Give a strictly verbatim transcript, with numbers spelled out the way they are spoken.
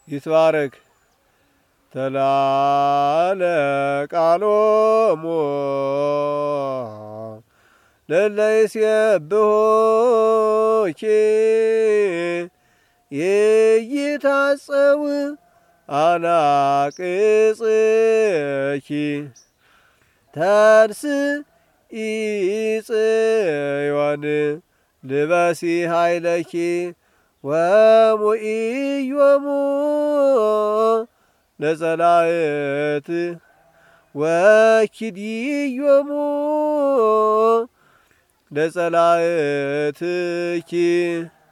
ይትባረክ ተላለ ቃሎሙ ለለይሴብሖኪ ኢይታጸው አናቅጽኪ ተንሥኢ ጽዮን ልበሲ ኃይለኪ ወሙኢዮሙ ለጸላእት ወኪድዮሙ ለጸላእትኪ